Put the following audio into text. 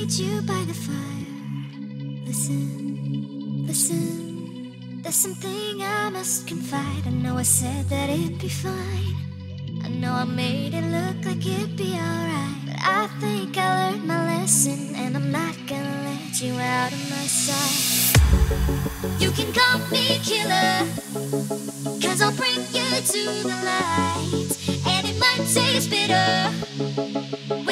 meet you by the fire. Listen, listen, there's something I must confide. I know I said that it'd be fine. I know I made it look like it'd be alright, but I think I learned my lesson, and I'm not gonna let you out of my sight. You can call me killer, 'cause I'll bring you to the light. And it might taste bitter,